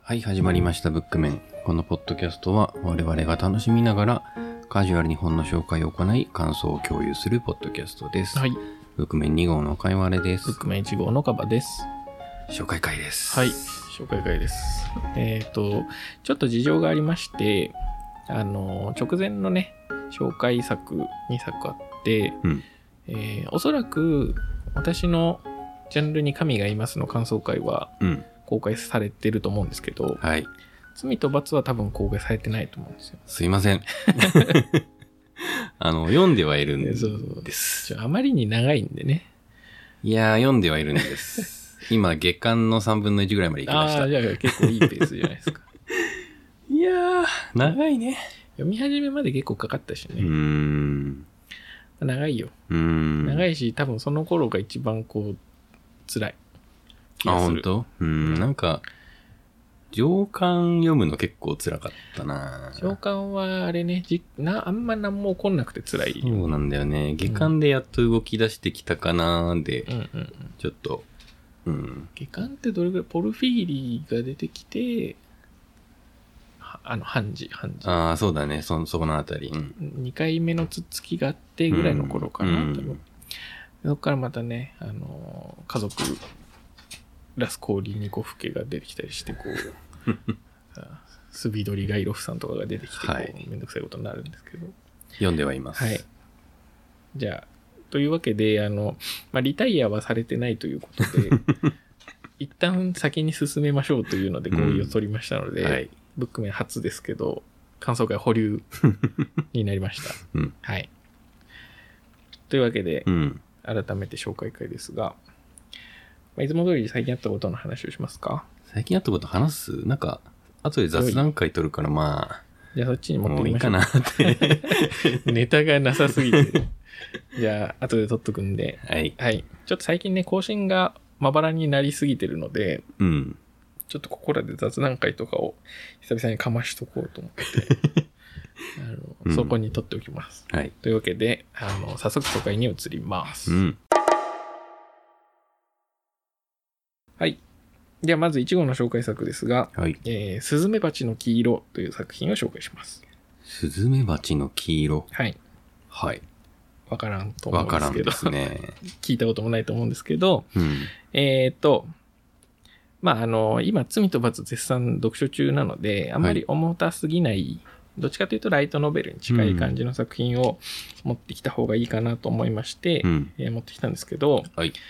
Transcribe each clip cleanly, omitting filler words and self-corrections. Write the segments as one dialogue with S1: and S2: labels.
S1: はい、始まりましたブックメン。このポッドキャストは我々が楽しみながらカジュアルに本の紹介を行い感想を共有するポッドキャストです。
S2: はい。
S1: ブックメン2号のかいわれです。
S2: ブックメン1号のカバです。
S1: 紹介会です。
S2: はい。紹介会です。ちょっと事情がありまして、直前のね、紹介作2作あって、おそらく私のジャンルに神がいますの感想会は公開されてると思うんですけど、
S1: はい。
S2: 罪と罰は多分公開されてないと思うんですよ。
S1: すいません。読んではいるんです。
S2: そうあまりに長いんでね。
S1: いやー、読んではいるんです。今、月間の3分の1ぐらいまで行きました。
S2: じゃあ結構いいペースじゃないですか。
S1: いやー、長いね。
S2: 読み始めまで結構かかったしね。長いよ。長いし、多分その頃が一番辛い気がする。
S1: 本当？なんか、上巻読むの結構辛かったな。
S2: 上巻はあれね、あんま何も起こんなくて辛い。
S1: そうなんだよね。下巻でやっと動き出してきたかなーで、ちょっと、
S2: 下巻ってどれぐらい、ポルフィーリが出てきて、判事。
S1: ああ、そうだね。そこのあたり。
S2: 2回目のつっつきがあってぐらいの頃かな、多分。そこからまたね、家族、ラスコーリニコフ家が出てきたりして、スビドリガイロフさんとかが出てきて、めんどくさいことになるんですけど。
S1: 読んではいます。
S2: はい。じゃあ、というわけで、リタイアはされてないということで、一旦先に進めましょうというので合意を取りましたので、ブックメン初ですけど、感想会保留になりました。はい。というわけで、改めて紹介会ですが、いつも通り最近あったことの話をしますか？
S1: 最近あったこと話す？なんか、後で雑談会取るから
S2: じゃあそっちに持ってきましょう。
S1: もういいかなって。
S2: ネタがなさすぎて。じゃあ、後で取っとくんで。
S1: はい。
S2: ちょっと最近ね、更新がまばらになりすぎてるので、ちょっとここらで雑談会とかを久々にかましとこうと思って、そこに取っておきます。
S1: はい。
S2: というわけで、早速紹介に移ります。はい。ではまず1号の紹介作ですが、スズメバチの黄色という作品を紹介します。
S1: スズメバチの黄色。
S2: はい。
S1: はい。
S2: わからんと思うんですけど。
S1: わからんですね。
S2: 聞いたこともないと思うんですけど、今、罪と罰絶賛読書中なので、あんまり重たすぎない、どっちかというとライトノベルに近い感じの作品を持ってきた方がいいかなと思いまして、持ってきたんですけど、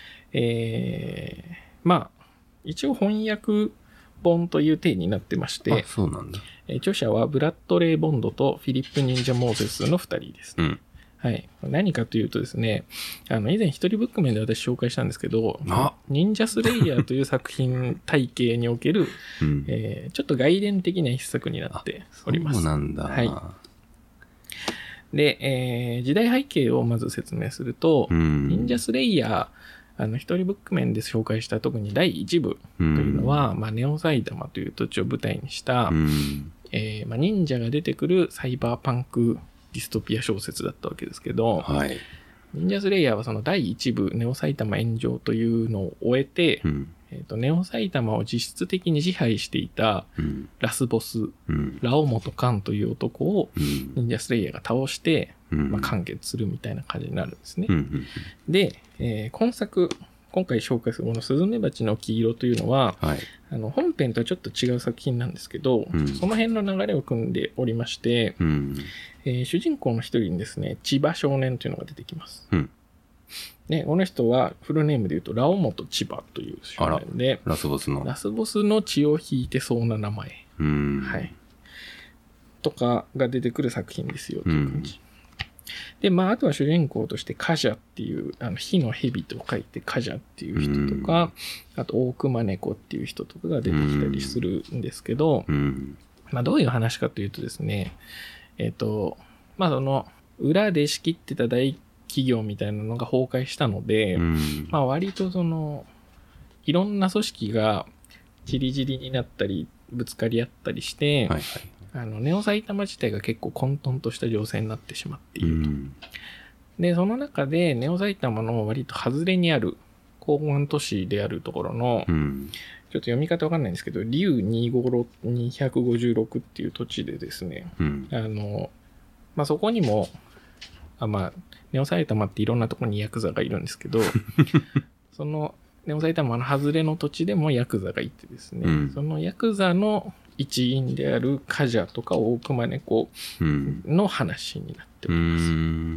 S2: 一応翻訳本という体になってまして、
S1: そうなんだ。
S2: 著者はブラッドレー・ボンドとフィリップ・ニンジャ・モーゼスの2人です。はい。何かというとですね、以前一人ブックメンで私紹介したんですけど、忍者スレイヤーという作品体系における、ちょっと外伝的な一作になっております。
S1: そうなんだ。
S2: はい。で、時代背景をまず説明すると、忍者スレイヤー、一人ブックメンで紹介した特に第1部というのは、ネオ埼玉という土地を舞台にした、忍者が出てくるサイバーパンクディストピア小説だったわけですけど、忍者スレイヤーはその第1部ネオ埼玉炎上というのを終えて、ネオ埼玉を実質的に支配していたラスボス、ラオモトカンという男を忍者スレイヤーが倒して、完結するみたいな感じになるんですね。で、今回紹介するこのスズメバチの黄色というのは、本編とはちょっと違う作品なんですけど、その辺の流れを組んでおりまして、主人公の一人にですね、千葉少年というのが出てきます。で、この人はフルネームで言うとラオモト千葉という少年で、ラスボスの血を引いてそうな名前、とかが出てくる作品ですよという感じ。で、あとは主人公としてカジャっていう、火の蛇と書いてカジャっていう人とか、あと大熊猫っていう人とかが出てきたりするんですけど、どういう話かというとですね、その、裏で仕切ってた大企業みたいなのが崩壊したので、割とその、いろんな組織がチリジリになったり、ぶつかり合ったりして、ネオ埼玉自体が結構混沌とした情勢になってしまっていると。で、その中でネオ埼玉の割と外れにある港湾都市であるところの、 ちょっと読み方わかんないんですけど、竜256っていう土地でですね、まあ、そこにも、ネオ埼玉っていろんなところにヤクザがいるんですけど、そのネオ埼玉の外れの土地でもヤクザがいてですね、そのヤクザの一員であるカジャとか大熊猫の話になっております。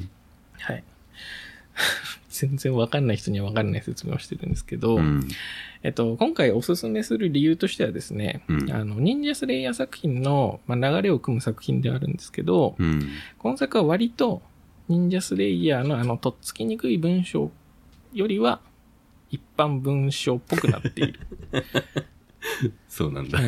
S2: はい。全然わかんない人にはわかんない説明をしてるんですけど、今回おすすめする理由としてはですね、忍者スレイヤー作品の、流れを組む作品ではあるんですけど、今作は割と忍者スレイヤーのとっつきにくい文章よりは一般文章っぽくなっている。
S1: そうなんだ。
S2: はい。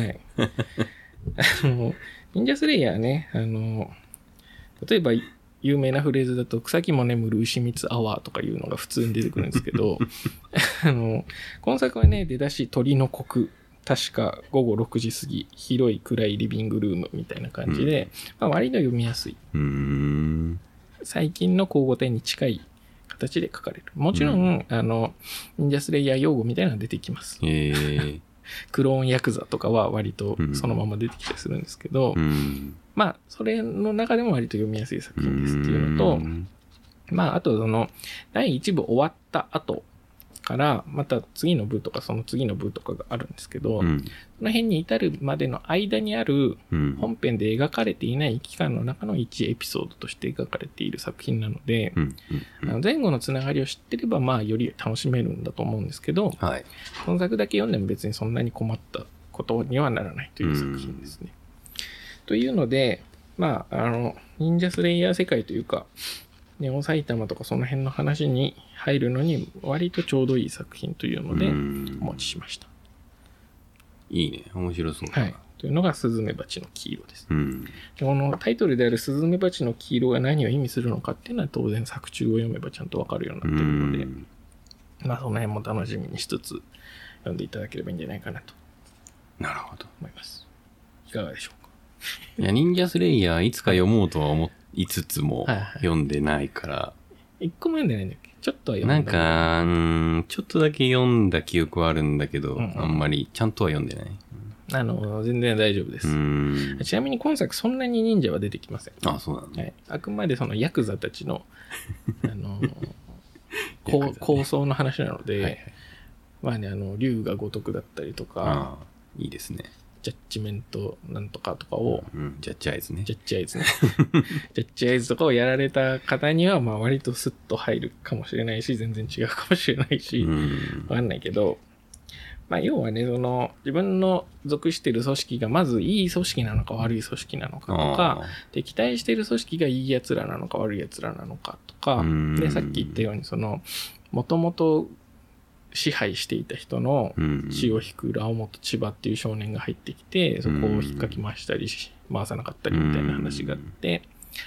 S2: 忍者スレイヤーね、例えば有名なフレーズだと、草木も眠る牛蜜アワーとかいうのが普通に出てくるんですけど、今作はね、出だし鳥の国、確か午後6時過ぎ、広い暗いリビングルームみたいな感じで、割と読みやすい。最近の口語体に近い形で書かれる。もちろん、忍者スレイヤー用語みたいなのが出てきます。クローンヤクザとかは割とそのまま出てきたりするんですけど、それの中でも割と読みやすい作品ですっていうのと、あと第1部終わった後から、また次の部とかその次の部とかがあるんですけど、その辺に至るまでの間にある本編で描かれていない期間の中の1エピソードとして描かれている作品なので、前後のつながりを知ってれば、より楽しめるんだと思うんですけど、
S1: はい、
S2: この作だけ読んでも別にそんなに困ったことにはならないという作品ですね。というので、忍者スレイヤー世界というか、ネオ埼玉とかその辺の話に入るのに割とちょうどいい作品というのでお持ちしました。
S1: いいね。面白そう。
S2: はい。というのがスズメバチの黄色です。でこのタイトルであるスズメバチの黄色が何を意味するのかっていうのは当然作中を読めばちゃんとわかるようになっているので、その辺も楽しみにしつつ読んでいただければいいんじゃないかなと。
S1: なるほど。
S2: 思います。いかがでしょうか。
S1: いや、忍者スレイヤーいつか読もうとは思いつつも読んでないから。
S2: 一個も読んでないんだっけ？ちょっとは読んだ。
S1: ちょっとだけ読んだ記憶はあるんだけど、あんまりちゃんとは読んでない。
S2: 全然大丈夫です。ちなみに今作そんなに忍者は出てきません。
S1: あ、そうなんだ。
S2: はい。あくまでそのヤクザたちの、構想の話なので、竜が如くだったりとか、
S1: いいですね。
S2: ジャッジメントなんとかとかを、
S1: ジャッジアイズね。
S2: ジャッジアイズね。ジャッジアイズとかをやられた方には、割とスッと入るかもしれないし、全然違うかもしれないし、わかんないけど、要はね、自分の属している組織がまずいい組織なのか悪い組織なのかとか、敵対している組織がいい奴らなのか悪い奴らなのかとか、で、さっき言ったように、もともと支配していた人の血を引く青本千葉っていう少年が入ってきて、そこを引っかき回したり回さなかったりみたいな話があって、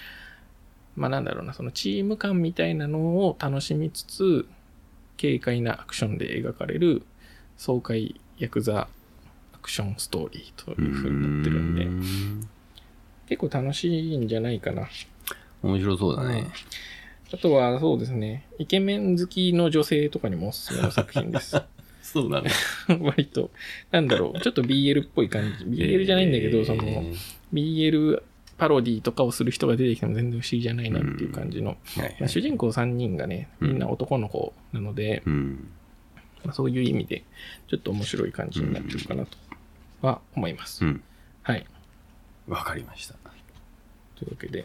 S2: そのチーム感みたいなのを楽しみつつ、軽快なアクションで描かれる爽快ヤクザアクションストーリーという風になってるんで、結構楽しいんじゃないかな。
S1: 面白そうだね。
S2: あとはそうですね、イケメン好きの女性とかにもおすすめの作品です。
S1: そうだね。
S2: 割と、ちょっと BL っぽい感じ。BL じゃないんだけど、BL パロディとかをする人が出てきても全然不思議じゃないなっていう感じの。主人公3人がね、みんな男の子なので、そういう意味で、ちょっと面白い感じになってるかなとは思います。はい。
S1: わかりました。
S2: というわけで、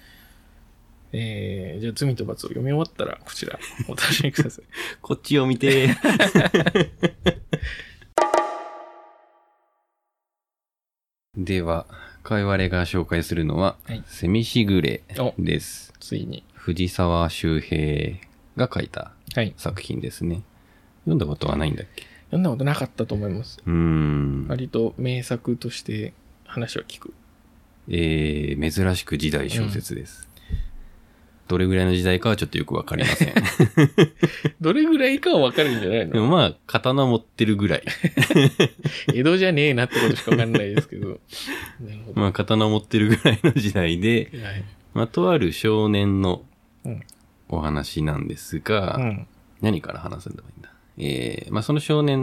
S2: じゃあ、罪と罰を読み終わったら、こちら、お楽しみください。
S1: こっちを見て。では、かいわれが紹介するのは、セミシグレです。
S2: ついに。
S1: 藤沢周平が書いた作品ですね。読んだことはないんだっけ？
S2: 読んだことなかったと思います。割と名作として話は聞く。
S1: 珍しく時代小説です。どれぐらいの時代かはちょっとよくわかりません。
S2: どれぐらいかはわかるんじゃないの？
S1: でも刀持ってるぐらい。
S2: 江戸じゃねえなってことしかわかんないですけど。なるほど。
S1: 刀持ってるぐらいの時代で、とある少年のお話なんですが、何から話すんだろういいんだ。その少年の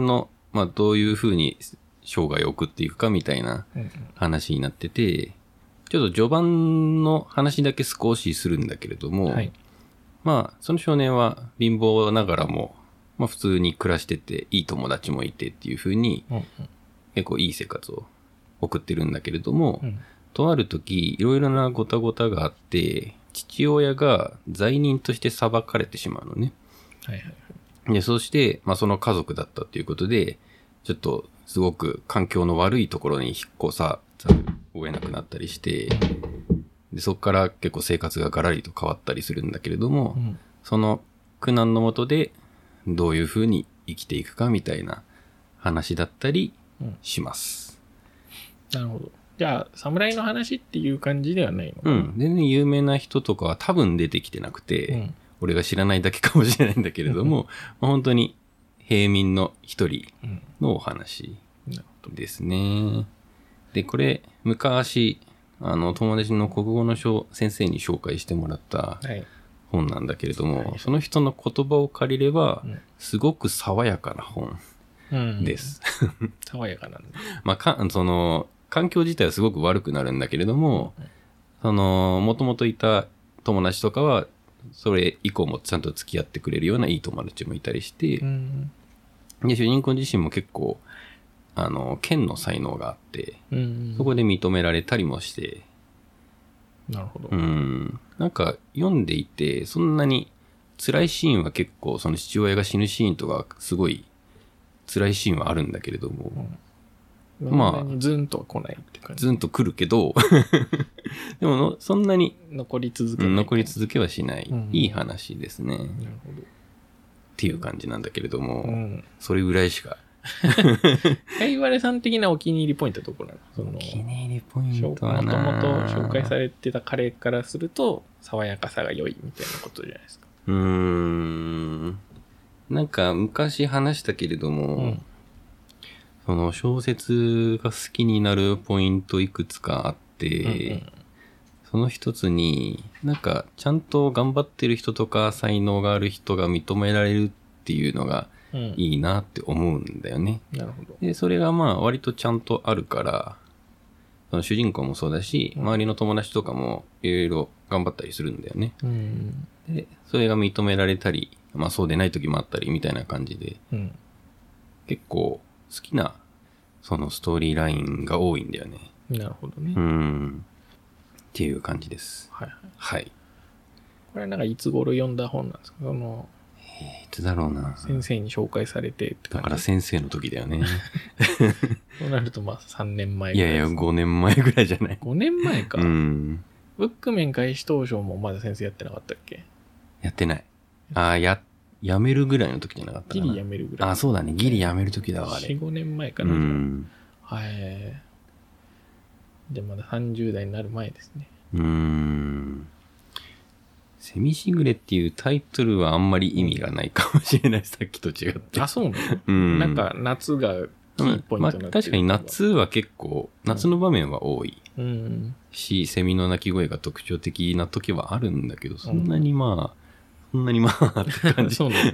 S1: まあどういう風に生涯を送っていくかみたいな話になってて、ちょっと序盤の話だけ少しするんだけれども、はい、まあその少年は貧乏ながらも、まあ普通に暮らしてて、いい友達もいてっていう風に、結構いい生活を送ってるんだけれども、とある時、いろいろなごたごたがあって、父親が罪人として裁かれてしまうのね。はいはいはい。で、そして、まあその家族だったということで、ちょっとすごく環境の悪いところに引っ越さざるを得なくなったりして、で、そこから結構生活がガラリと変わったりするんだけれども、その苦難のもとでどういうふうに生きていくかみたいな話だったりします。
S2: なるほど。じゃあ、侍の話っていう感じではないのかな？
S1: 全然有名な人とかは多分出てきてなくて、俺が知らないだけかもしれないんだけれども、まあ、本当に平民の一人のお話ですね。で、これ、昔、友達の国語の先生に紹介してもらった本なんだけれども、その人の言葉を借りれば、すごく爽やかな本です。
S2: 爽やかなんだ。
S1: まあ、環境自体はすごく悪くなるんだけれども、もともといた友達とかは、それ以降もちゃんと付き合ってくれるようないい友達もいたりして、で、主人公自身も結構、剣の才能があって、そこで認められたりもして、
S2: なるほど。
S1: なんか読んでいて、そんなに辛いシーンは結構、その父親が死ぬシーンとか、すごい辛いシーンはあるんだけれども、
S2: まあ、ズンとは来ないって感じ。
S1: ズンと来るけど、でもそんなに
S2: 残り続
S1: けはしない、いい話ですね。なるほど。っていう感じなんだけれども、それぐらいしか。
S2: かいわれさん的なお気に入りポイントはどこなの？
S1: お気に入りポイントはな、
S2: もともと紹介されてた彼からすると、爽やかさが良いみたいなことじゃないですか。
S1: なんか昔話したけれども、その小説が好きになるポイントいくつかあって、その一つに、なんかちゃんと頑張ってる人とか才能がある人が認められるっていうのがいいなって思うんだよね。
S2: なるほど。
S1: で、それがまあ割とちゃんとあるから、その主人公もそうだし、周りの友達とかもいろいろ頑張ったりするんだよね。で、それが認められたり、まあそうでない時もあったりみたいな感じで、結構好きなそのストーリーラインが多いんだよね。
S2: なるほどね。
S1: っていう感じです。はいはい。はい。
S2: これなんかいつ頃読んだ本なんですか？
S1: いつだろうな。
S2: 先生に紹介されてって感じ。
S1: だから先生の時だよね。
S2: そうなるとまあ3年前ぐらい。
S1: いやいや、5年前ぐらいじゃない。
S2: 5年前か。ブックメン開始当初もまだ先生やってなかったっけ？
S1: やってない。やめるぐらいの時じゃなかったかな。
S2: ギリやめるぐらい。
S1: そうだね。ギリやめる時だわ、あれ。
S2: 4、5年前かな。はい。で、まだ30代になる前ですね。
S1: セミシグレっていうタイトルはあんまり意味がないかもしれない。さっきと違って。
S2: そうなの？なんか夏がキーポイントになってる。
S1: 確かに夏は結構、夏の場面は多い。し、セミの鳴き声が特徴的な時はあるんだけど、そんなにまあって感じ。
S2: そうなんだ。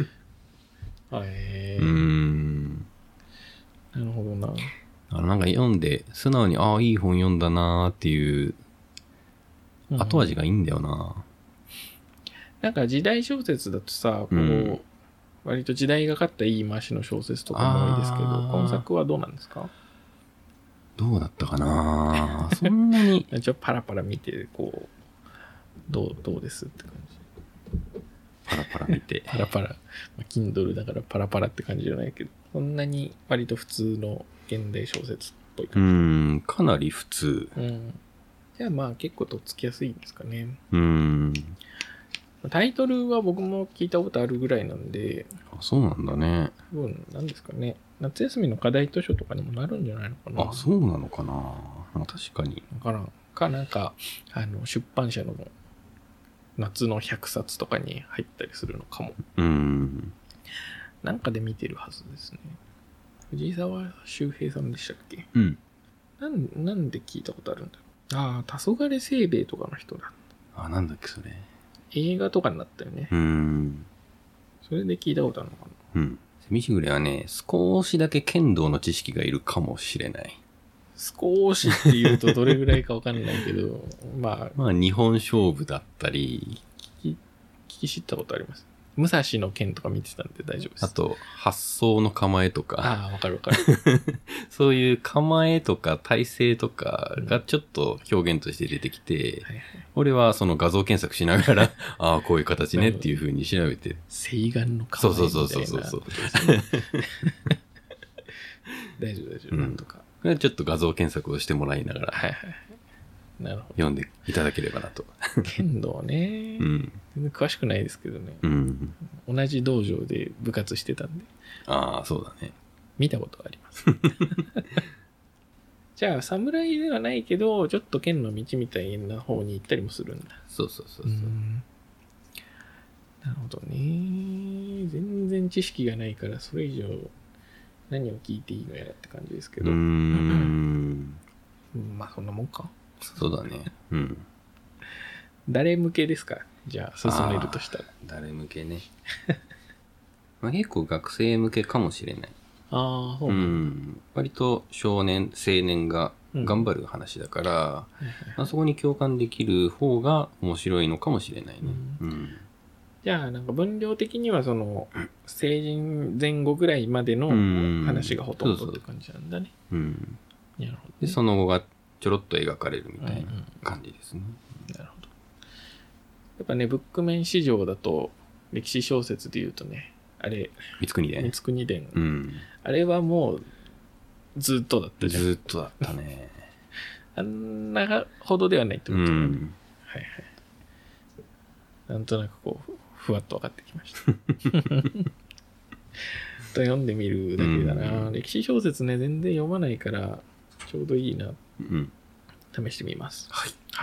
S2: なるほどな。
S1: なんか読んで、素直に、いい本読んだなーっていう、後味がいいんだよな。
S2: なんか時代小説だとさ、割と時代がかった言い回しの小説とかも多いですけど、今作はどうなんですか？
S1: どうだったかなそんなに。
S2: パラパラ見て、どうですって感じ。
S1: パラパラ見て。
S2: パラパラ。Kindle だからパラパラって感じじゃないけど、そんなに割と普通の現代小説っぽい感じ。
S1: かなり普通。
S2: じゃあまあ結構とっつきやすいんですかね。タイトルは僕も聞いたことあるぐらいなんで。
S1: そうなんだね。
S2: なんですかね。夏休みの課題図書とかにもなるんじゃないのかな。
S1: そうなのかな。確かに。
S2: わからん。なんか、出版社の夏の100冊とかに入ったりするのかも。なんかで見てるはずですね。藤沢周平さんでしたっけ？なんで聞いたことあるんだろう。黄昏清兵衛とかの人だ。
S1: なんだっけそれ。
S2: 映画とかになったよね。それで聞いたことあるのかな。
S1: ミシグレはね、少しだけ剣道の知識がいるかもしれない。
S2: 少しって言うとどれぐらいかわかんないけど、ま
S1: あ日本勝負だったり、
S2: 聞き知ったことあります。武蔵の剣とか見てたんで大丈夫です。
S1: あと、発想の構えとか。
S2: ああ、わかるわかる。
S1: そういう構えとか体勢とかがちょっと表現として出てきて、俺はその画像検索しながら、ああ、こういう形ねっていう風に調べて。
S2: 西岸の構えみたいな。
S1: そう。
S2: 大丈夫、なんとか。
S1: ちょっと画像検索をしてもらいながら、
S2: なるほど。
S1: 読んでいただければなと。
S2: 剣道ね。全然詳しくないですけどね。同じ道場で部活してたんで。
S1: ああ、そうだね。
S2: 見たことあります。じゃあ、侍ではないけど、ちょっと剣の道みたいな方に行ったりもするんだ。
S1: そう。
S2: なるほどね。全然知識がないから、それ以上何を聞いていいのやらって感じですけど。まあ、そんなもんか。
S1: そうだね。
S2: 誰向けですか？じゃあ、進めるとしたら。
S1: 誰向けね。まあ、結構学生向けかもしれない。
S2: ああ、そう。
S1: 割と青年、青年が頑張る話だから、まあ、そこに共感できる方が面白いのかもしれないね。
S2: じゃあ、なんか分量的にはその、成人前後ぐらいまでの話がほとんどって感じなんだね。なるほど、ね。
S1: で、その後がちょろっと描かれるみたいな感じですね。
S2: なるほど。やっぱね、ブックメン市場だと、歴史小説で言うとね、あれ、
S1: 光国伝。
S2: あれはもう、ずっとだったじゃん。
S1: ずっとだったね。
S2: あんなほどではないってことだね。なんとなくこう、ふわっと分かってきました。と読んでみるだけだな。歴史小説ね、全然読まないから、ちょうどいいな。試してみます。はい。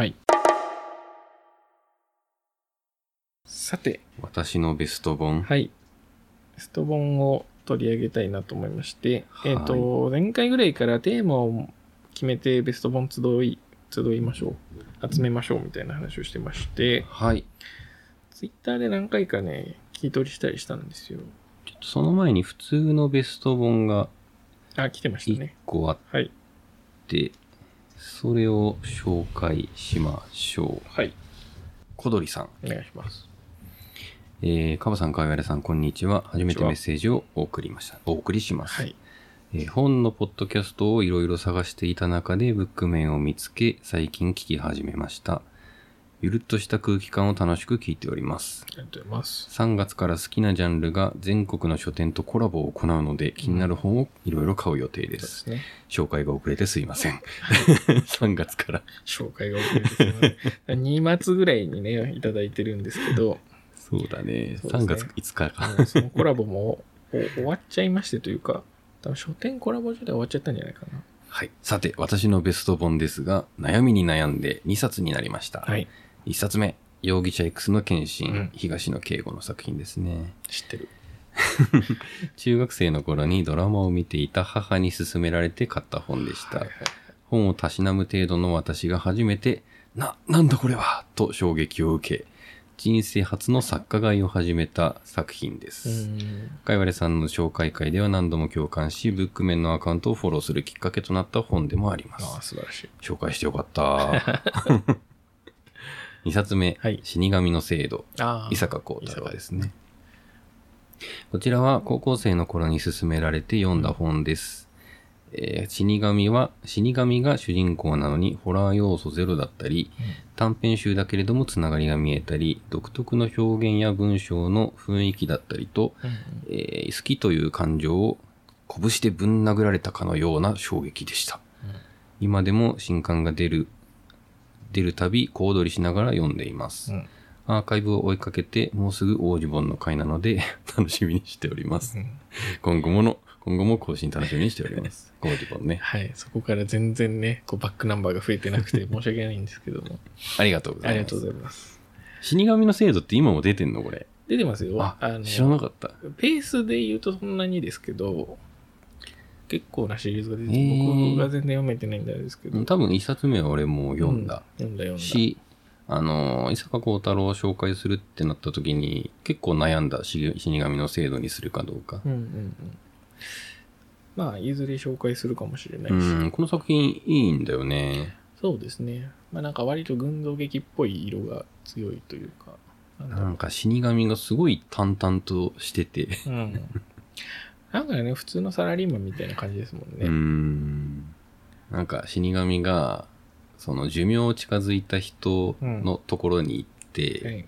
S2: さて。
S1: 私のベスト本。
S2: はい。ベスト本を取り上げたいなと思いまして、前回ぐらいからテーマを決めてベスト本集いましょう。集めましょうみたいな話をしてまして、ツイッターで何回かね、聞き取りしたりしたんですよ。
S1: ちょっとその前に普通のベスト本が
S2: 来てましたね。
S1: 1個あって、それを紹介しましょう。小鳥さん。
S2: お願いします。
S1: カバさん、かわやれさん、こんにちは。初めてメッセージをお送りします。本のポッドキャストをいろいろ探していた中でブックメンを見つけ、最近聞き始めました。ゆるっとした空気感を楽しく聞いております。
S2: ありがとうございます。
S1: 3月から好きなジャンルが全国の書店とコラボを行うので、気になる本をいろいろ買う予定です。紹介が遅れてすいません。3月から。
S2: 紹介が遅れてすいません。2月ぐらいにね、いただいてるんですけど、
S1: そうだね。3月5日か。
S2: そのコラボも終わっちゃいましてというか、多分書店コラボ自体終わっちゃったんじゃないかな。
S1: さて、私のベスト本ですが、悩みに悩んで2冊になりました。1冊目、容疑者 X の献身、東野圭吾の作品ですね。
S2: 知ってる。
S1: 中学生の頃にドラマを見ていた母に勧められて買った本でした。本をたしなむ程度の私が初めて、なんだこれはと衝撃を受け、人生初の作家買いを始めた作品です。かいわれさんの紹介会では何度も共感し、ブックメンのアカウントをフォローするきっかけとなった本でもあります。
S2: 素晴らしい。
S1: 紹介してよかった。2冊目、死神の制度。伊坂幸太郎ですね。こちらは高校生の頃に勧められて読んだ本です。死神が主人公なのにホラー要素ゼロだったり、短編集だけれどもつながりが見えたり、独特の表現や文章の雰囲気だったりと、好きという感情を拳でぶん殴られたかのような衝撃でした。今でも新刊が出るたび小躍りしながら読んでいます。アーカイブを追いかけてもうすぐ大ジボンの回なので楽しみにしております。今後も更新楽しみにしております。大ジボンね。
S2: そこから全然ね、バックナンバーが増えてなくて申し訳ないんですけども。
S1: ありがとうございます。
S2: ありがとうございます。
S1: 死神の制度って今も出てんのこれ。
S2: 出てますよ。
S1: 知らなかった。
S2: ペースで言うとそんなにですけど、結構なシリーズが出てて、僕が全然読めてないんであれですけど。
S1: 多分一冊目は俺もう読んだ。
S2: 読んだ。
S1: し、 伊坂幸太郎を紹介するってなった時に、結構悩んだ死神の制度にするかどうか。
S2: まあ、いずれ紹介するかもしれないし。
S1: この作品いいんだよね。
S2: そうですね。まあなんか割と群像劇っぽい色が強いというか。
S1: なんか死神がすごい淡々としてて。
S2: なんかね、普通のサラリーマンみたいな感じですもんね。
S1: なんか死神が、その寿命近づいた人のところに行って、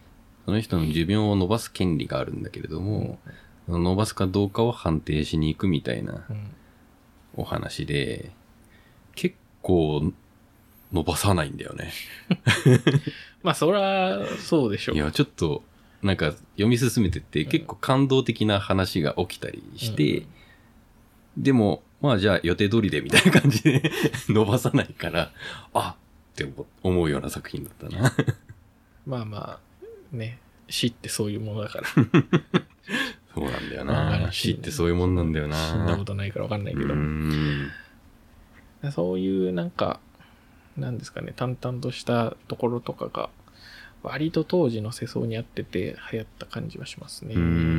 S1: その人の寿命を伸ばす権利があるんだけれども、伸ばすかどうかを判定しに行くみたいなお話で、結構伸ばさないんだよね。
S2: まあそらそうでしょう。
S1: いや、ちょっとなんか読み進めてって結構感動的な話が起きたりして、でもまあじゃあ予定通りでみたいな感じで伸ばさないから、あって思うような作品だったな。
S2: まあまあね、死ってそういうものだから。
S1: そうなんだよな。死ってそういうもんなんだよな。
S2: 死んだことないから分かんないけど。そういうなんか、なんですかね、淡々としたところとかが、割と当時の世相に合ってて流行った感じはしますね。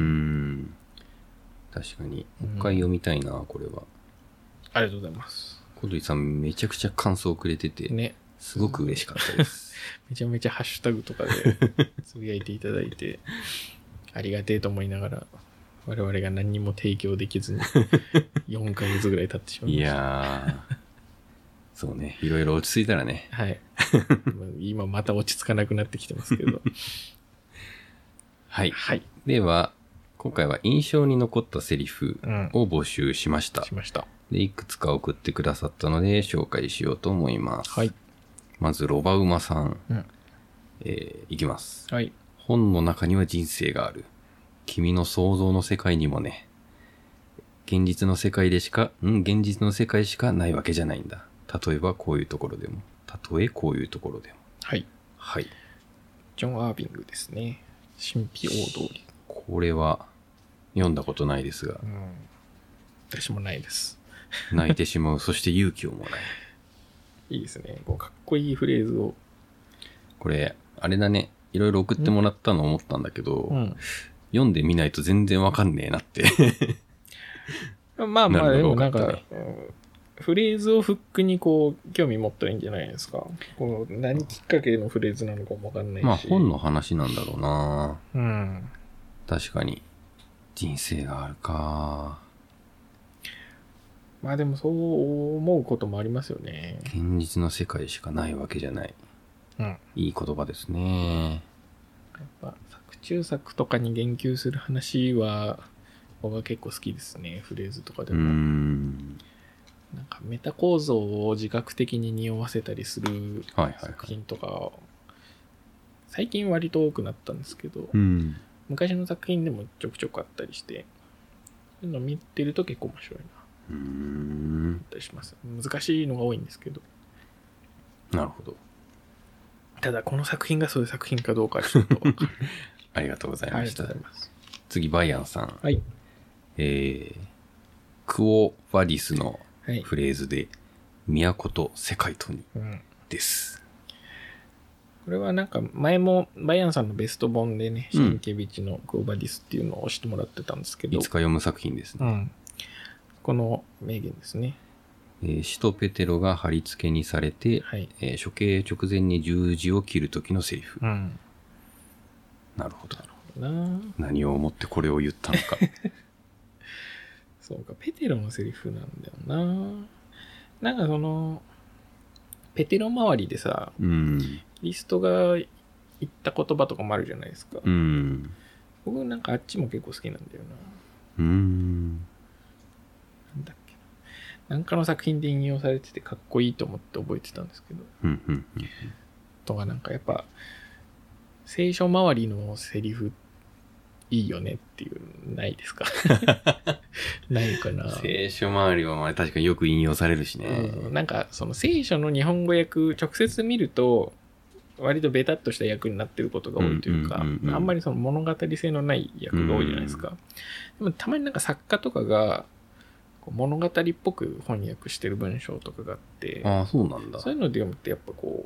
S1: 確かに。もう一回読みたいな、これは。
S2: ありがとうございます。
S1: 小鳥さんめちゃくちゃ感想をくれてて、ね、すごく嬉しかったです。
S2: めちゃめちゃハッシュタグとかでつぶやいていただいて、ありがてえと思いながら、我々が何にも提供できずに4ヶ月ぐらい経ってしまいました。
S1: いやー、そうね、いろいろ落ち着いたらね。
S2: はい。今また落ち着かなくなってきてますけど。
S1: はい。では、今回は印象に残ったセリフを募集しました。で、いくつか送ってくださったので紹介しようと思います。はい。まず、ロバウマさん。いきます。はい。本の中には人生がある。君の想像の世界にもね。現実の世界しかないわけじゃないんだ。例えばこういうところでも。はい。はい。ジョン・アービングですね。神秘大通り。これは読んだことないですが。
S2: 私もないです。
S1: 泣いてしまう。そして勇気をもらえる。
S2: いいですね。こうかっこいいフレーズを。
S1: これ、あれだね。いろいろ送ってもらったの思ったんだけど、読んでみないと全然わかんねえなって
S2: まあまあ、でもなんか、フレーズをフックにこう、興味持ったらいいんじゃないですか。この何きっかけのフレーズなのかもわかんないし。
S1: まあ本の話なんだろうな。確かに。人生があるか。
S2: まあでもそう思うこともありますよね。
S1: 現実の世界しかないわけじゃない。いい言葉ですね。
S2: やっぱ作中作とかに言及する話は僕は結構好きですね。フレーズとかでも。なんかメタ構造を自覚的に匂わせたりする作品とか、最近割と多くなったんですけど、昔の作品でもちょくちょくあったりして、そういうの見てると結構面白いな。ったりします。難しいのが多いんですけど。
S1: なるほど。
S2: ただこの作品がそういう作品かどうかちょっと
S1: ありがとうございました。次、バイアンさん。はい。クオ・バディスのフレーズで、都と世界とに、です。
S2: これはなんか前もバイアンさんのベスト本でね、シンケビチのクオ・バディスっていうのを押してもらってたんですけど。
S1: いつか読む作品ですね。
S2: この名言ですね。
S1: 使徒ペテロが貼り付けにされて、処刑直前に十字を切る時のセリフ。なるほど。何を思ってこれを言ったのか。
S2: そうか、ペテロのセリフなんだよな。なんかその、ペテロ周りでさ、キリストが言った言葉とかもあるじゃないですか。僕なんかあっちも結構好きなんだよな。なんだっけな。なんかの作品で引用されててかっこいいと思って覚えてたんですけど。とかなんかやっぱ、聖書周りのセリフいいよねっていう、ないですかないかな。
S1: 聖書周りは確かによく引用されるしね。
S2: なんかその聖書の日本語訳直接見ると割とベタっとした訳になってることが多いというか、あんまりその物語性のない訳が多いじゃないですか。でもたまになんか作家とかが物語っぽく翻訳してる文章とかがあって、
S1: そうなんだ。
S2: そういうので読むとやっぱこう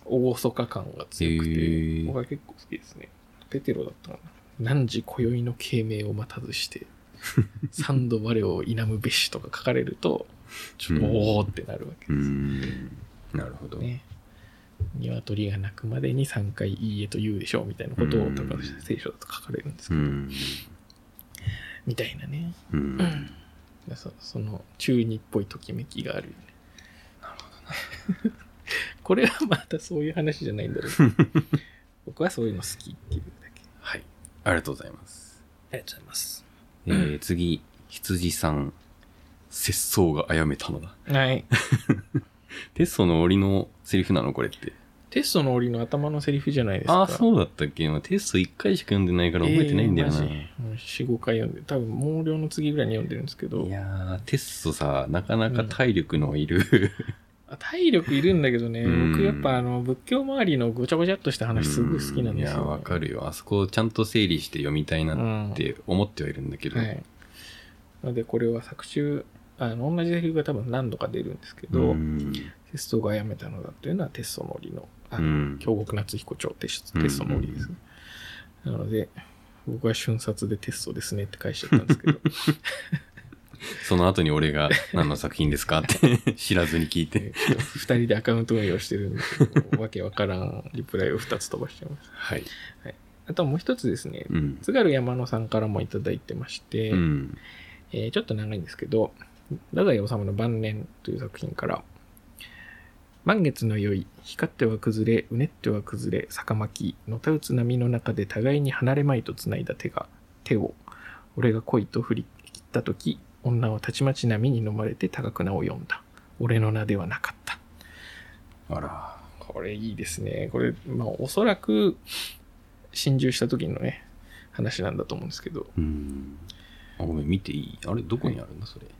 S2: 厳か感が強くて、僕は結構好きですね。ペテロだったかな。汝今宵の慶明を待たずして、三度我を否むべしとか書かれると、ちょっとおーってなるわけです。
S1: なるほど。
S2: ね。鶏が鳴くまでに3回いいえと言うでしょうみたいなことを多分聖書だと書かれるんですけど、みたいなね。その中二っぽいときめきがあるよね。
S1: なるほどな。
S2: これはまたそういう話じゃないんだろう。僕はそういうの好きっていうだけ。
S1: はい。ありがとうございます。
S2: ありがとうございます。
S1: 次、羊さん。節操が殺めたのだ。
S2: はい。
S1: テストの檻のセリフなのこれって。
S2: テストの檻の頭のセリフじゃないですか。
S1: あ、そうだったっけ？テスト1回しか読んでないから覚えてないんだよな。
S2: 4、5回読んで、多分毛量の次ぐらいに読んでるんですけど。
S1: いやー、テストさ、なかなか体力のいる、
S2: 体力いるんだけどね、僕やっぱ仏教周りのごちゃごちゃっとした話すごい好きなんですよ、ね。
S1: いや、わかるよ。あそこをちゃんと整理して読みたいなって思ってはいるんだけど。はい。
S2: なのでこれは作中、同じセリフが多分何度か出るんですけど、テストがやめたのだというのはテストの檻の、京極夏彦町テストの檻ですね。なので、僕は瞬殺でテストですねって返しちゃったんですけど。
S1: その後に俺が何の作品ですかって知らずに聞いて。
S2: 二人でアカウント運用してるんですけど、わけわからんリプライを2つ飛ばしちゃいました。
S1: はい。
S2: はい、あともう一つですね、津軽山野さんからもいただいてまして、ちょっと長いんですけど、太宰治の晩年という作品から、満月の宵、光っては崩れ、うねっては崩れ、坂巻き、のたうつ波の中で互いに離れまいとつないだ手を、俺が恋と振り切ったとき、女はたちまち波に飲まれて高く名を呼んだ。俺の名ではなかった。
S1: あら。
S2: これいいですね。これ、おそらく、心中した時のね、話なんだと思うんですけど。
S1: あ、ごめん、見ていい？あれ、どこにあるんだ、それ。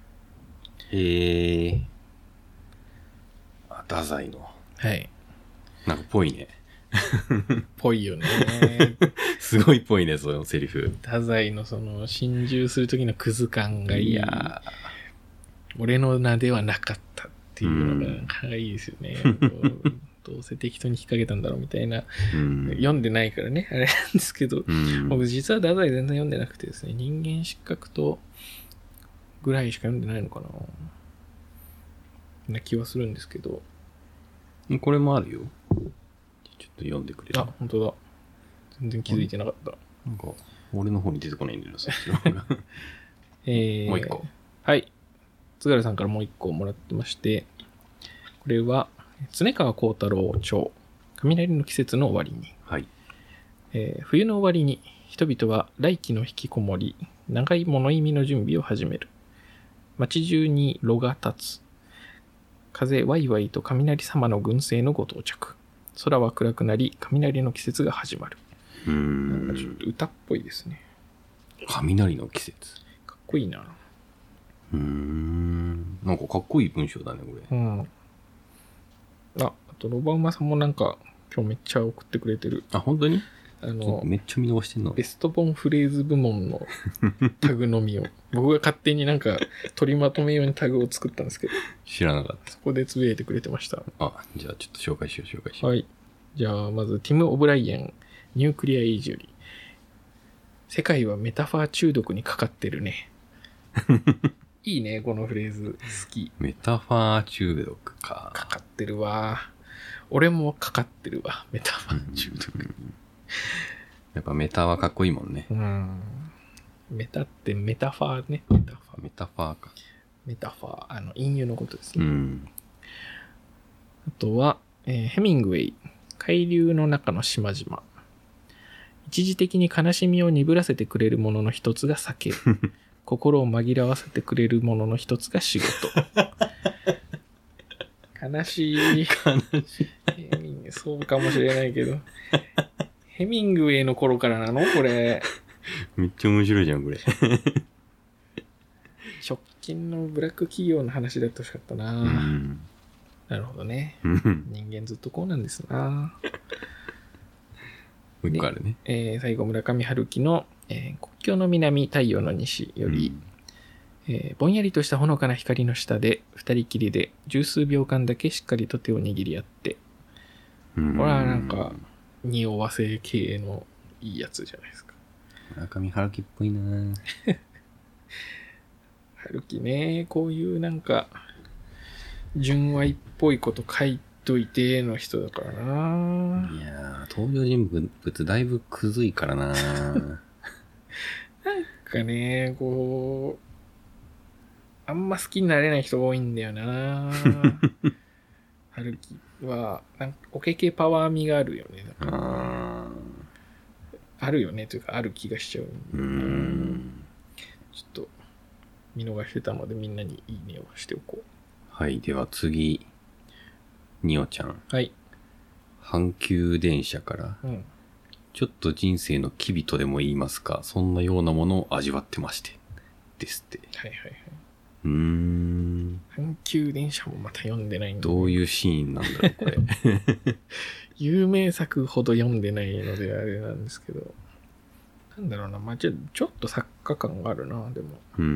S1: 太宰の。
S2: はい。
S1: なんかぽいね。
S2: ぽいよね。
S1: すごいぽいね、そのセリフ。
S2: 太宰のその心中する時のクズ感がいい。俺の名ではなかったっていうのがいいですよね。どうせ適当に引っ掛けたんだろうみたいな。読んでないからね、あれなんですけど、僕実は太宰全然読んでなくてですね、人間失格とぐらいしか読んでないのかな気はするんですけど。
S1: これもあるよ。ちょっと読んでくれる？
S2: あ、本当だ。全然気づいてなかった。
S1: なんか、俺の方に出てこないんだよな、そっちの方が。もう一個。
S2: はい。津軽さんからもう一個もらってまして、これは、常川幸太郎著、雷の季節の終わりに。
S1: はい。
S2: 冬の終わりに、人々は来季の引きこもり、長い物意味の準備を始める。街中に炉が立つ。風ワイワイと雷様の群生のご到着。空は暗くなり、雷の季節が始まる。なんかちょっと歌っぽいですね。
S1: 雷の季節。
S2: かっこいいな。
S1: なんかかっこいい文章だね、こ
S2: れ。あと、ロバウマさんもなんか、今日めっちゃ送ってくれてる。
S1: あ、本当に？めっちゃ見逃してんの。
S2: ベスト本フレーズ部門のタグのみを。僕が勝手になんか取りまとめ用にタグを作ったんですけど。
S1: 知らなかった。
S2: そこでつぶやいてくれてました。
S1: あ、じゃあちょっと紹介しよう。
S2: はい。じゃあまず、ティム・オブライエン、ニュークリア・エイジより。世界はメタファー中毒にかかってるね。いいね、このフレーズ。好き。
S1: メタファー中毒か。
S2: かかってるわ。俺もかかってるわ。メタファー中毒。
S1: やっぱメタはかっこいいもんね。
S2: メタってメタファーね。
S1: メタファーか。
S2: メタファー。隠喩のことですね。あとは、ヘミングウェイ。海流の中の島々。一時的に悲しみを鈍らせてくれるものの一つが酒。心を紛らわせてくれるものの一つが仕事。悲しい。そうかもしれないけど。ヘミングウェイの頃からなのこれ。
S1: めっちゃ面白いじゃん、これ。
S2: 直近のブラック企業の話だってほしかったな。なるほどね。人間ずっとこうなんですな。
S1: もう一個あるね。
S2: 最後、村上春樹の、国境の南、太陽の西より、ぼんやりとしたほのかな光の下で、二人きりで十数秒間だけしっかりと手を握り合って、 これはなんか、匂わせ系のいいやつじゃないですか。
S1: 村上春樹っぽいな
S2: 春樹ね、こういうなんか、純愛っぽいこと書いといての人だからな。
S1: いやー、登場人物だいぶくずいからな
S2: なんかね、こう、あんま好きになれない人が多いんだよな。春樹は、なんか、おけけパワー味があるよね。だからあるよね、というか、ある気がしちゃう。ちょっと、見逃してたので、みんなにいいねをしておこう。
S1: はい、では次、におちゃん。
S2: はい。
S1: 阪急電車から、ちょっと人生の機微とでも言いますか、そんなようなものを味わってまして、ですって。
S2: はいはいはい。
S1: 阪
S2: 急電車もまた読んでないんで、
S1: どういうシーンなんだろう、これ。
S2: 有名作ほど読んでないのであれなんですけど、なんだろうな、まあ、ちょっと作家感があるな、でも。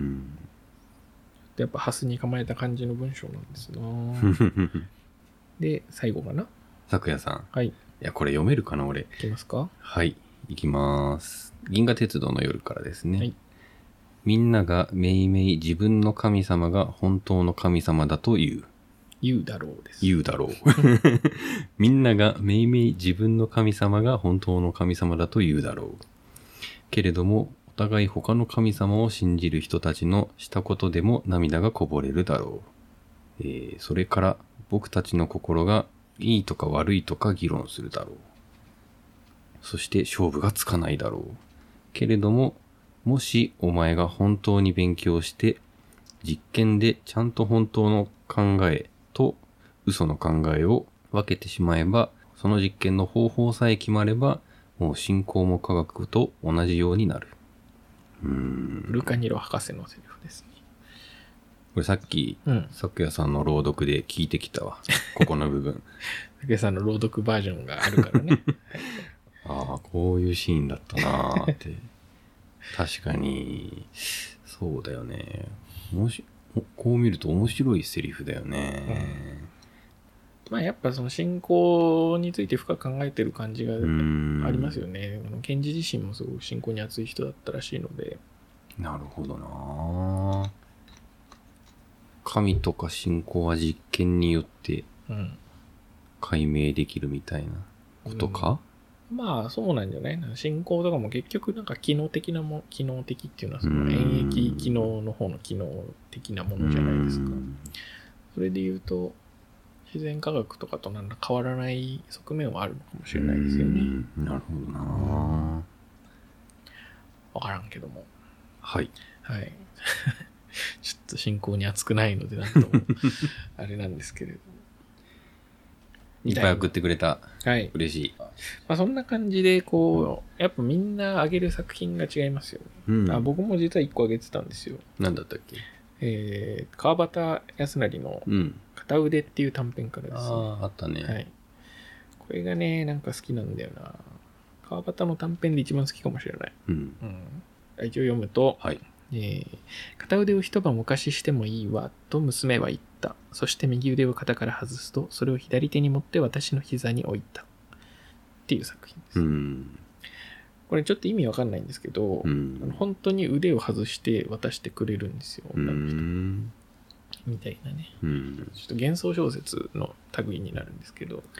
S2: やっぱハスに構えた感じの文章なんですな。で、最後かな。
S1: 咲夜さん。
S2: はい。
S1: いや、これ読めるかな、俺。
S2: いきますか？
S1: はい、いきます。銀河鉄道の夜からですね。
S2: はい。
S1: みんながめいめい自分の神様が本当の神様だと言う。
S2: 言うだろうです。
S1: 言うだろう。みんながめいめい自分の神様が本当の神様だと言うだろう。けれども、お互い他の神様を信じる人たちのしたことでも涙がこぼれるだろう。それから僕たちの心がいいとか悪いとか議論するだろう。そして勝負がつかないだろう。けれども、もしお前が本当に勉強して実験でちゃんと本当の考えと嘘の考えを分けてしまえば、その実験の方法さえ決まれば、もう信仰も科学と同じようになる。
S2: ルカニロ博士のセリフですね。
S1: これさっき、咲夜さんの朗読で聞いてきたわ。ここの部分。
S2: 咲夜さんの朗読バージョンがあるからね。
S1: ああ、こういうシーンだったなーって。確かに、そうだよね。こう見ると面白いセリフだよね。
S2: まあやっぱその信仰について深く考えてる感じがありますよね。賢治自身もすごく信仰に熱い人だったらしいので。
S1: なるほどな。神とか信仰は実験によって解明できるみたいなことか、
S2: まあそうなんじゃない？信仰とかも結局なんか機能的っていうのはその演疫機能の方の機能的なものじゃないですか。それで言うと自然科学とかとなんら変わらない側面はあるのかもしれないですよね。
S1: なるほどな。
S2: わからんけども。
S1: はい。
S2: はい。ちょっと信仰に熱くないのでなんともあれなんですけれど。
S1: いっぱい送ってくれた。
S2: はい。
S1: 嬉しい。
S2: まあそんな感じでこう、やっぱみんなあげる作品が違いますよね。僕も実は1個あげてたんですよ。
S1: 何だったっけ？
S2: 川端康成の片腕っていう短編からですね。
S1: あったね。
S2: はい。これがね、なんか好きなんだよな。川端の短編で一番好きかもしれない。一応読むと、
S1: はい。
S2: 片腕を一晩お貸ししてもいいわ、と娘は言った。そして右腕を肩から外すと、それを左手に持って私の膝に置いた。っていう作品です。これちょっと意味わかんないんですけど、本当に腕を外して渡してくれるんですよ、女の人。みたいなね。ちょっと幻想小説の類になるんですけど、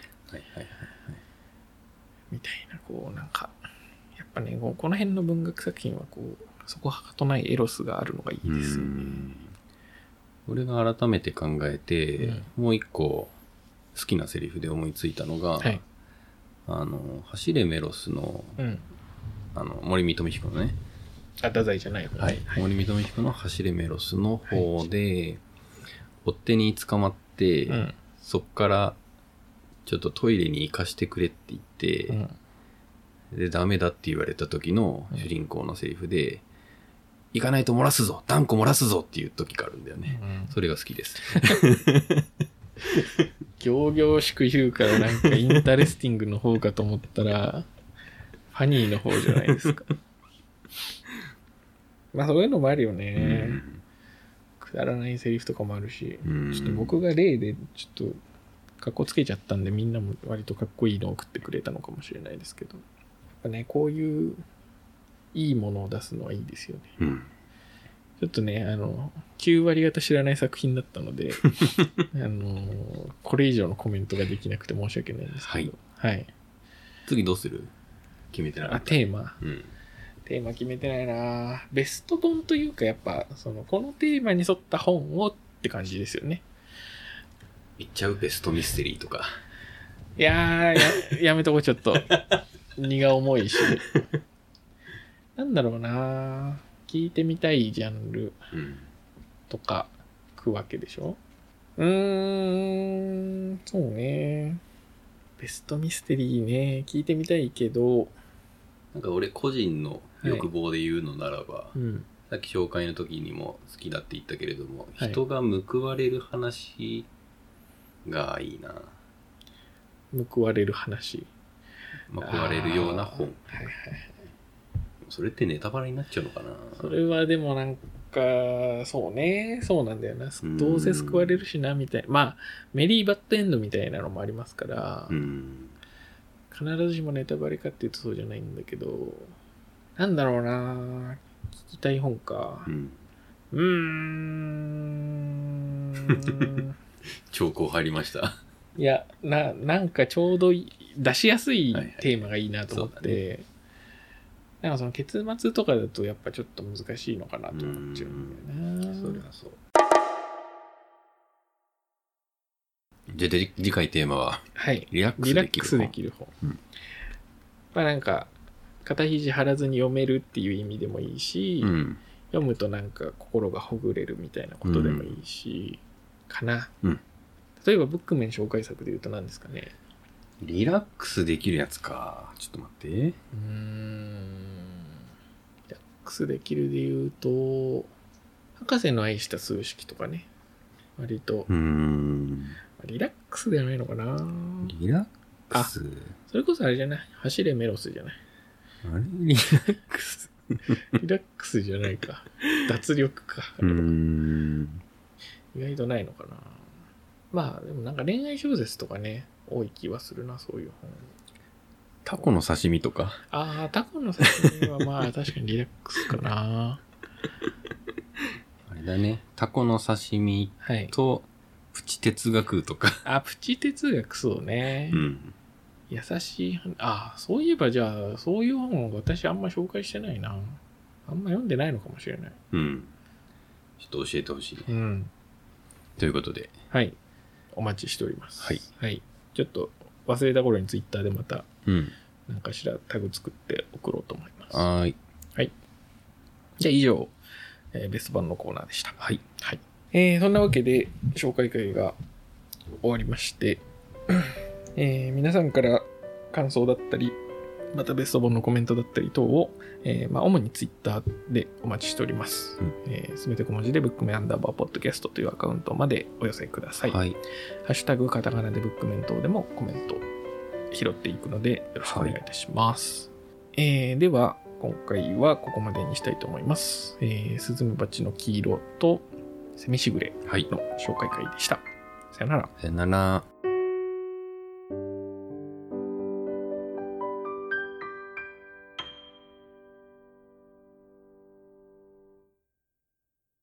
S2: みたいな、こうなんか、やっぱね、この辺の文学作品はこう、そこはかとないエロスがあるのがいいですよね。
S1: 俺が改めて考えて、もう一個好きなセリフで思いついたのが、走れメロスの、森見富彦のね、
S2: 太宰じゃない方、
S1: 森見富彦の走れメロスの方で、追っ手に捕まって、そっからちょっとトイレに行かしてくれって言って、でダメだって言われた時の主人公のセリフで、行かないと漏らすぞ、断固漏らすぞっていう時があるんだよね。それが好きです。
S2: 仰々しく言うからなんかインタレスティングの方かと思ったら、ファニーの方じゃないですか。まあそういうのもあるよね。くだらないセリフとかもあるし、ちょっと僕が例でちょっとかっこつけちゃったんでみんなも割とかっこいいのを送ってくれたのかもしれないですけど、やっぱね、こういういいものを出すのはいいですよね。うん、ちょっとね、9割方知らない作品だったので、これ以上のコメントができなくて申し訳ないんですけど。はい。はい、
S1: 次どうする？決めてなかった。
S2: テーマ。うん。テーマ決めてないな。ベスト本というか、やっぱ、このテーマに沿った本をって感じですよね。
S1: いっちゃう？ベストミステリーとか。
S2: いやー、やめとこう、ちょっと。荷が重いし。なんだろうな。聞いてみたいジャンルとか、くわけでしょ？そうね。ベストミステリーね。聞いてみたいけど、
S1: なんか俺個人の欲望で言うのならば、はい、さっき紹介の時にも好きだって言ったけれども、はい、人が報われる話がいいな。
S2: 報われる話。
S1: 報われるような本。はいはいはい。それってネタバレになっちゃうのかな。
S2: それはでもなんか、そうね。そうなんだよな。どうせ救われるしな、みたいな。まあ、メリーバッドエンドみたいなのもありますから、必ずしもネタバレかっていうとそうじゃないんだけど、なんだろうな。聞きたい本か。
S1: 兆候入りました。
S2: いや、なんかちょうど出しやすいテーマがいいなと思って、はいはいね、なんかその結末とかだとやっぱちょっと難しいのかなと思っちゃうんだよな。
S1: それはそう。じゃあ次回テーマは、
S2: はい、
S1: リラックスできる
S2: 本。まあなんか、肩肘張らずに読めるっていう意味でもいいし、読むとなんか心がほぐれるみたいなことでもいいし、かな。例えばブックメン紹介作で言うと何ですかね。
S1: リラックスできるやつか。ちょっと待って。リ
S2: ラックスできるで言うと、博士の愛した数式とかね。割と。リラックスではないのかな。
S1: リラックス？
S2: それこそあれじゃない？走れメロスじゃない？
S1: あれリラックス
S2: リラックスじゃないか。脱力か。意外とないのかな。まあでもなんか恋愛小説とかね、多い気はするな、そういう本。
S1: タコの刺身とか。
S2: タコの刺身はまあ確かにリラックスかな。
S1: あれだね、タコの刺身とプチ哲学とか。
S2: プチ哲学そうね。優しい。そういえばじゃあ、そういう本を私あんま紹介してないな。あんま読んでないのかもしれない。
S1: ちょっと教えてほしいね。ということで。
S2: はい。お待ちしております。
S1: はい。
S2: はい。ちょっと忘れた頃にツイッターでまた、何かしらタグ作って送ろうと思います。
S1: はい。
S2: じゃあ以上、ベスト版のコーナーでした。
S1: はい。
S2: はい。そんなわけで、紹介会が終わりまして、皆さんから感想だったり、またベスト本のコメントだったり等を、主にツイッターでお待ちしております。すべて小文字でブックメン_ポッドキャストというアカウントまでお寄せください。ハッシュタグカタカナでブックメン等でもコメント拾っていくのでよろしくお願いいたします。では、今回はここまでにしたいと思います。スズメバチの黄色とセミシグレの紹介会でした。さよなら。
S1: さよなら。